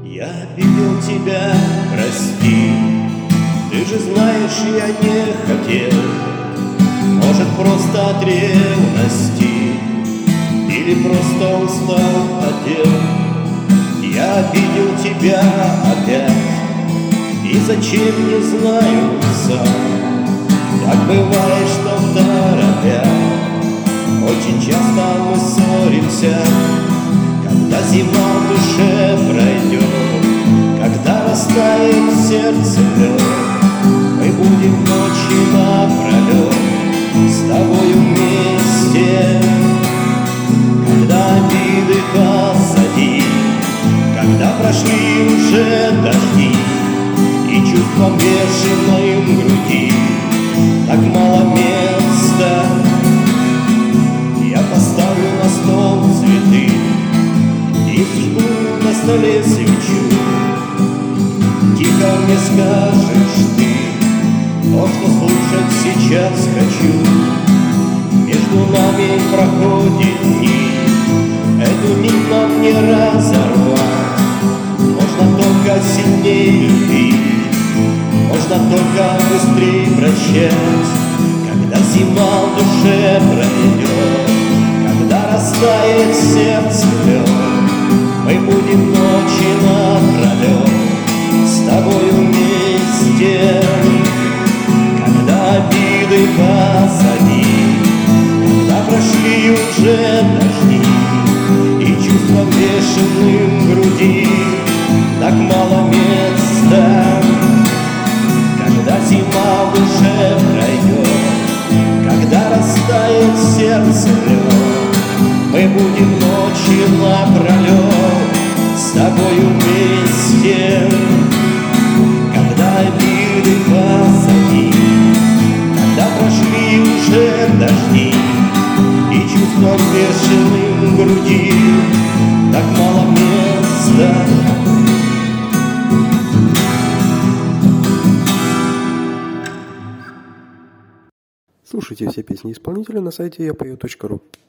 Я обидел тебя, прости. Ты же знаешь, я не хотел. Может, просто от ревности или просто устал от дел. Я обидел тебя опять, и зачем, не знаю сам. Так бывает, что в торопях очень часто мы ссоримся. Когда зима в душе пройдет, когда растает в сердце лед, мы будем ночи напролет с тобою вместе. Когда обиды позади, когда прошли уже дожди, и чувством бешеной в груди так мало места, я поставлю на стол цветы и зажгу на столе свечу. Тихо мне скажешь ты то, что слушать сейчас хочу. Между нами проходит дни, эту нить нам не разорвать. Можно только сильнее любить, можно только быстрее прощать. Когда зима в душе пройдет, когда растает сердце лед, мы будем ночи напролет с тобой вместе. Когда обиды позади, когда прошли уже дожди, и чувства бешеным в груди так мало места. Когда зима в душе пройдет, когда растает сердце лед, мы будем ночи напролет с тобою вместе. Когда обиды позади, когда прошли уже дожди, и чувства бешеным в груди так мало места. Слушайте все песни исполнителя на сайте yapою.ru.